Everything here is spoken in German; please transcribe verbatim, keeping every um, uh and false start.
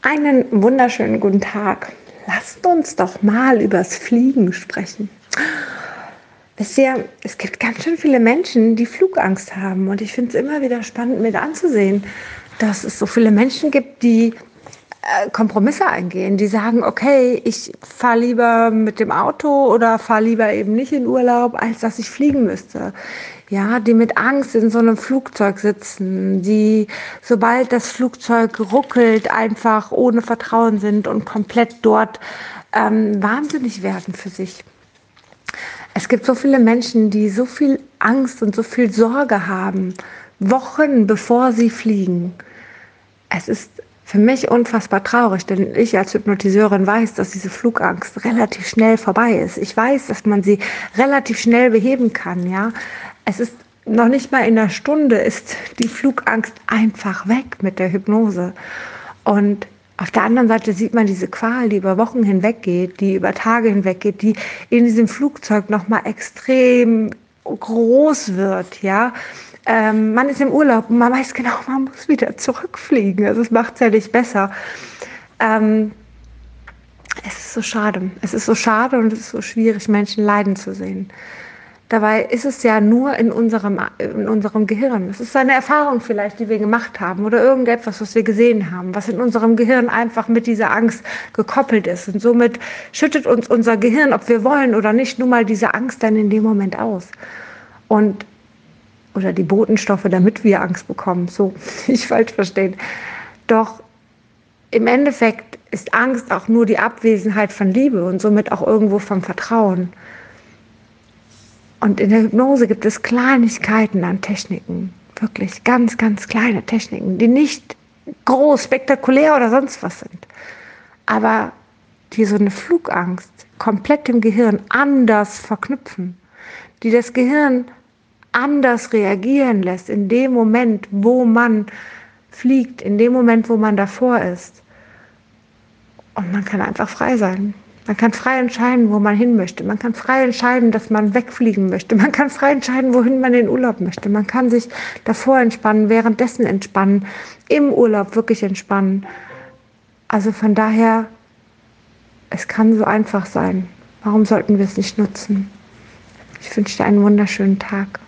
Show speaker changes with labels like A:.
A: Einen wunderschönen guten Tag. Lasst uns doch mal übers Fliegen sprechen. Wisst ihr, es gibt ganz schön viele Menschen, die Flugangst haben. Und ich finde es immer wieder spannend mit anzusehen, dass es so viele Menschen gibt, die äh, Kompromisse eingehen. Die sagen, okay, ich fahre lieber mit dem Auto oder fahre lieber eben nicht in Urlaub, als dass ich fliegen müsste. Ja, die mit Angst in so einem Flugzeug sitzen, die, sobald das Flugzeug ruckelt, einfach ohne Vertrauen sind und komplett dort ähm, wahnsinnig werden für sich. Es gibt so viele Menschen, die so viel Angst und so viel Sorge haben, Wochen bevor sie fliegen. Es ist für mich unfassbar traurig, denn ich als Hypnotiseurin weiß, dass diese Flugangst relativ schnell vorbei ist. Ich weiß, dass man sie relativ schnell beheben kann. Ja, es ist noch nicht mal in einer Stunde ist die Flugangst einfach weg mit der Hypnose. Und auf der anderen Seite sieht man diese Qual, die über Wochen hinweg geht, die über Tage hinweg geht, die in diesem Flugzeug nochmal extrem groß wird, ja. Ähm, man ist im Urlaub und man weiß genau, man muss wieder zurückfliegen. Also es macht es ja nicht besser. Ähm, es ist so schade. Es ist so schade und es ist so schwierig, Menschen leiden zu sehen. Dabei ist es ja nur in unserem, in unserem Gehirn. Es ist eine Erfahrung vielleicht, die wir gemacht haben oder irgendetwas, was wir gesehen haben, was in unserem Gehirn einfach mit dieser Angst gekoppelt ist. Und somit schüttet uns unser Gehirn, ob wir wollen oder nicht, nun mal diese Angst dann in dem Moment aus. Und, oder die Botenstoffe, damit wir Angst bekommen. So, nicht falsch verstehen. Doch im Endeffekt ist Angst auch nur die Abwesenheit von Liebe und somit auch irgendwo vom Vertrauen. Und in der Hypnose gibt es Kleinigkeiten an Techniken, wirklich ganz, ganz kleine Techniken, die nicht groß, spektakulär oder sonst was sind, aber die so eine Flugangst komplett im Gehirn anders verknüpfen, die das Gehirn anders reagieren lässt in dem Moment, wo man fliegt, in dem Moment, wo man davor ist. Und man kann einfach frei sein. Man kann frei entscheiden, wo man hin möchte. Man kann frei entscheiden, dass man wegfliegen möchte. Man kann frei entscheiden, wohin man in den Urlaub möchte. Man kann sich davor entspannen, währenddessen entspannen, im Urlaub wirklich entspannen. Also von daher, es kann so einfach sein. Warum sollten wir es nicht nutzen? Ich wünsche dir einen wunderschönen Tag.